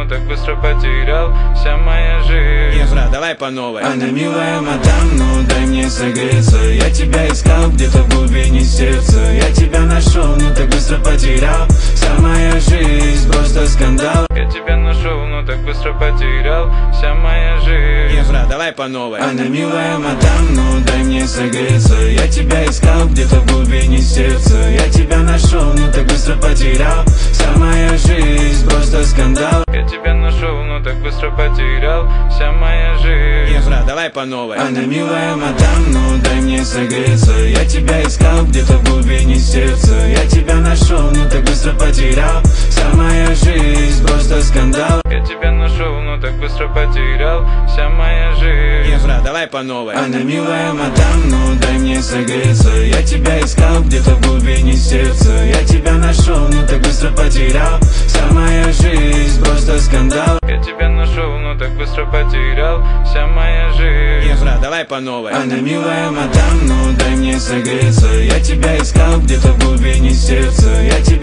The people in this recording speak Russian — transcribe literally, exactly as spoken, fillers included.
но так быстро потерял. Вся моя жизнь. Евро, давай по новой. Она милая мадам, ну дай мне согреться. Я тебя искал где-то в глубине сердца. Я тебя нашел, но так быстро потерял. Вся моя жизнь просто скандал. Я тебя нашел, но так быстро потерял. Вся моя жизнь. Евро, давай по новой. Она милая мадам, ну дай мне согреться. Я тебя искал где-то в глубине сердца. Я тебя нашел, но так быстро потерял. Вся моя жизнь просто скандал. Я тебя нашел, но так быстро потерял. Вся моя жизнь. Евро, давай по новой. Она милая мадам, ну дай мне согреться. Я тебя искал где-то в глубине сердца. Я тебя нашел, но так быстро потерял. Вся моя жизнь просто скандал. Я тебя нашел, но так быстро потерял. Вся моя жизнь. Евро, давай по новой. Она милая мадам, ну дай мне согреться. Я тебя искал где-то в глубине сердца. Я тебя нашел, но так быстро потерял. Вся моя жизнь просто скандал. Я тебя нашел, но так быстро потерял. Вся моя жизнь. Евро, давай по новой. Она милая мадам, ну дай мне согреться. Я тебя искал где-то в глубине сердца. Я тебя